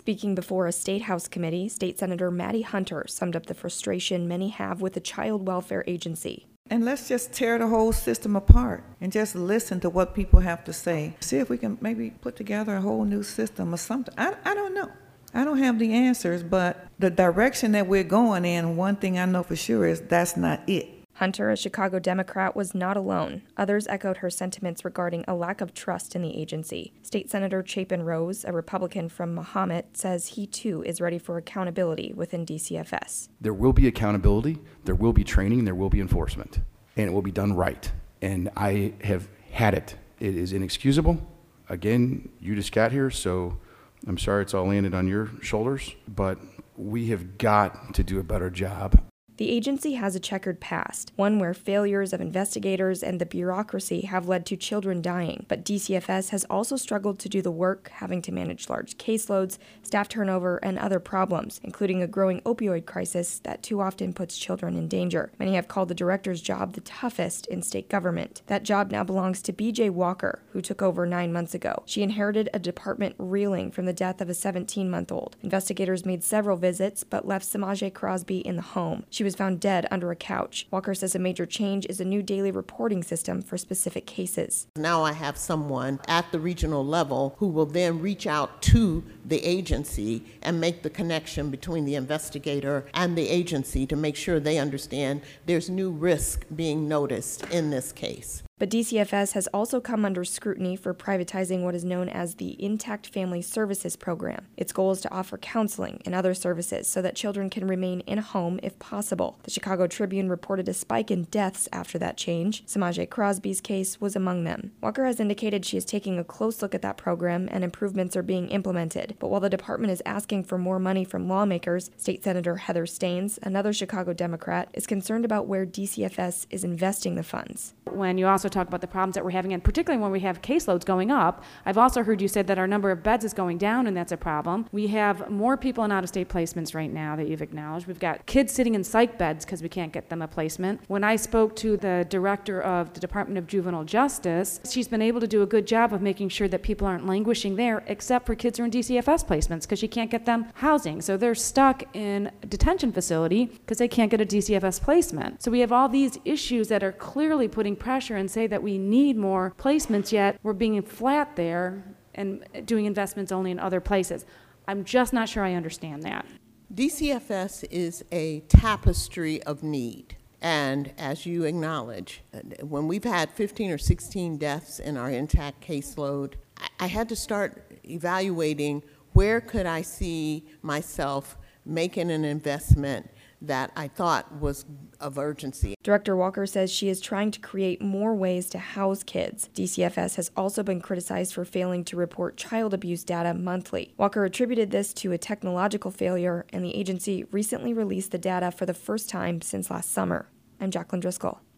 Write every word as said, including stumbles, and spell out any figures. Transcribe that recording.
Speaking before a State House committee, State Senator Maddie Hunter summed up the frustration many have with the Child Welfare Agency. And let's just tear the whole system apart and just listen to what people have to say. See if we can maybe put together a whole new system or something. I, I don't know. I don't have the answers, but the direction that we're going in, one thing I know for sure is that's not it. Hunter, a Chicago Democrat, was not alone. Others echoed her sentiments regarding a lack of trust in the agency. State Senator Chapin Rose, a Republican from Mahomet, says he too is ready for accountability within D C F S. There will be accountability, there will be training, there will be enforcement, and it will be done right. And I have had it. It is inexcusable. Again, you just got here, so I'm sorry it's all landed on your shoulders, but we have got to do a better job. The agency has a checkered past, one where failures of investigators and the bureaucracy have led to children dying. But D C F S has also struggled to do the work, having to manage large caseloads, staff turnover, and other problems, including a growing opioid crisis that too often puts children in danger. Many have called the director's job the toughest in state government. That job now belongs to B J Walker, who took over nine months ago. She inherited a department reeling from the death of a seventeen-month-old. Investigators made several visits, but left Samaje Crosby in the home. She was found dead under a couch. Walker says a major change is a new daily reporting system for specific cases. Now I have someone at the regional level who will then reach out to the agency and make the connection between the investigator and the agency to make sure they understand there's new risk being noticed in this case. But D C F S has also come under scrutiny for privatizing what is known as the Intact Family Services Program. Its goal is to offer counseling and other services so that children can remain in a home if possible. The Chicago Tribune reported a spike in deaths after that change. Samaje Crosby's case was among them. Walker has indicated she is taking a close look at that program and improvements are being implemented. But while the department is asking for more money from lawmakers, State Senator Heather Staines, another Chicago Democrat, is concerned about where D C F S is investing the funds. When you also talk about the problems that we're having, and particularly when we have caseloads going up, I've also heard you say that our number of beds is going down, and that's a problem. We have more people in out-of-state placements right now that you've acknowledged. We've got kids sitting in psych beds because we can't get them a placement. When I spoke to the director of the Department of Juvenile Justice, she's been able to do a good job of making sure that people aren't languishing there, except for kids who are in D C F S placements because she can't get them housing. So they're stuck in a detention facility because they can't get a D C F S placement. So we have all these issues that are clearly putting pressure and say that we need more placements, yet we're being flat there and doing investments only in other places. I'm just not sure I understand that. D C F S is a tapestry of need. And as you acknowledge, when we've had fifteen or sixteen deaths in our intact caseload, I had to start evaluating where could I see myself making an investment that I thought was of urgency. Director Walker says she is trying to create more ways to house kids. D C F S has also been criticized for failing to report child abuse data monthly. Walker attributed this to a technological failure, and the agency recently released the data for the first time since last summer. I'm Jacqueline Driscoll.